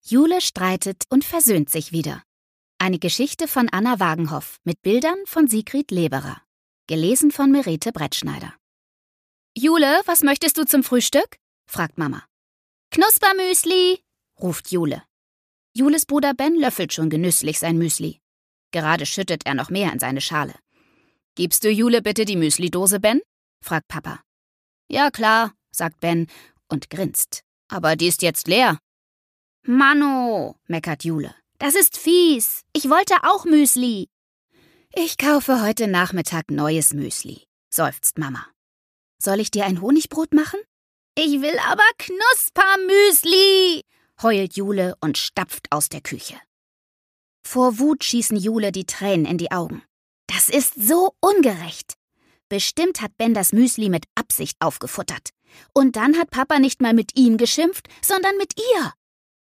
Jule streitet und versöhnt sich wieder. Eine Geschichte von Anna Wagenhoff mit Bildern von Sigrid Leberer. Gelesen von Merete Brettschneider. »Jule, was möchtest du zum Frühstück?« fragt Mama. »Knuspermüsli«, ruft Jule. Jules Bruder Ben löffelt schon genüsslich sein Müsli. Gerade schüttet er noch mehr in seine Schale. »Gibst du Jule bitte die Müslidose, Ben?« fragt Papa. »Ja klar«, sagt Ben und grinst. »Aber die ist jetzt leer.« »Manno«, meckert Jule. »Das ist fies. Ich wollte auch Müsli.« »Ich kaufe heute Nachmittag neues Müsli«, seufzt Mama. »Soll ich dir ein Honigbrot machen?« »Ich will aber Knuspermüsli«, heult Jule und stapft aus der Küche. Vor Wut schießen Jule die Tränen in die Augen. Das ist so ungerecht. Bestimmt hat Ben das Müsli mit Absicht aufgefuttert. Und dann hat Papa nicht mal mit ihm geschimpft, sondern mit ihr.